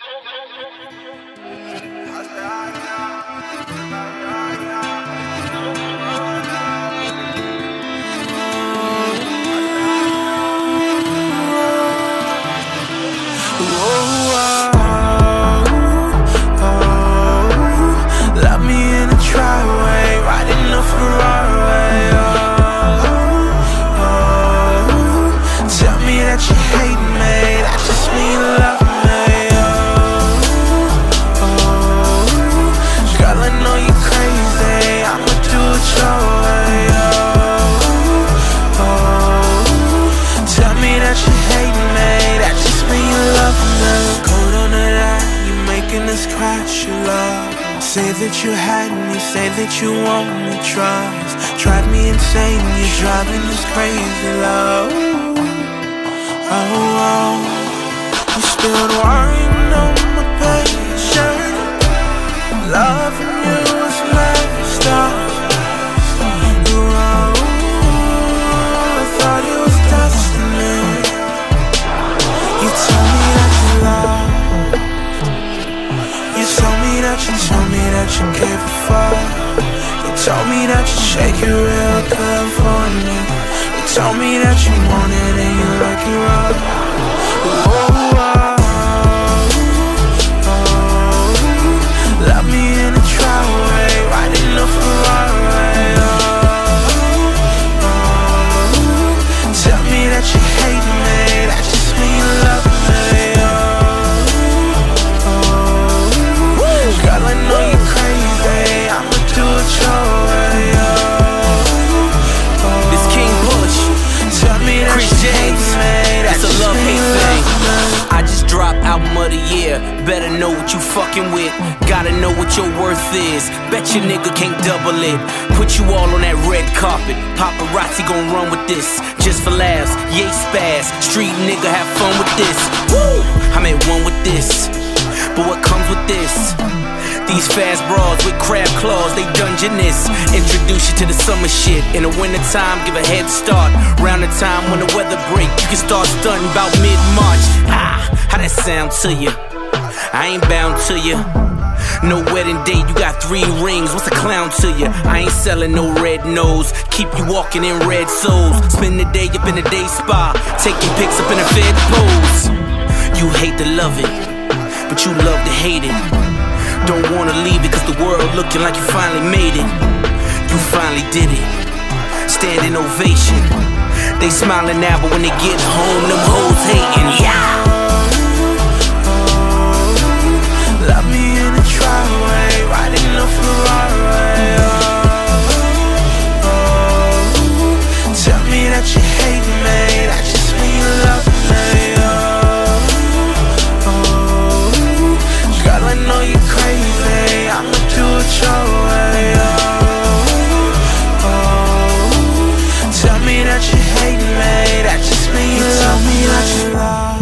Say that you had me, say that you want me, trust. Drive me insane, you're driving this crazy love. Oh, you spilled wine on my pink shirt. Loving you was messed up. Oh, I thought it was destiny. You told me that you loved. You told me that you gave a fuck. You told me that you shake it real good for me. You told me that you want it and you like it rough. Love me in a driveway, riding a Ferrari. Tell me that you hate me, that just mean you love me. Girl, I know you crazy, I'ma do it your way. This King Push, Tell me that Chris you hate James, me, that it's a just love mean hate you thing. love me. I just dropped album of the year. Better know what you fucking with. Gotta know what your worth is. Bet your nigga can't double it. Put you all on that red carpet. Paparazzi gon' run with this. Just for laughs, yay spaz. Street nigga have fun with this. Woo! I'm at one with this. But what comes with this? These fast bras with crab claws, they dungeonist. Introduce you to the summer shit. In the winter time, give a head start. Round the time when the weather break, you can start stunting about mid-March. How that sound to you? I ain't bound to you. No wedding date, you got 3 rings, what's a clown to you? I ain't selling no red nose, keep you walking in red souls. Spend the day up in the day spa, taking pics up in a fed pose. You hate to love it, but you love to hate it. Don't wanna leave it cause the world looking like you finally made it. You finally did it. Standing ovation. They smiling now but when they get home them hoes hating. Yeah. Love me in a driveway, riding a Ferrari. Tell me that you hate me, that just mean you love me. Girl, I know you crazy, I'ma do it your way. Tell me that you hate me, that just mean you love me. That you love.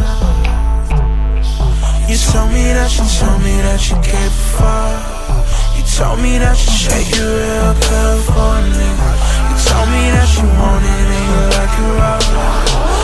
You told me that you gave a fuck. You told me that you shake it real good for me. You told me that you want it and you like it rough.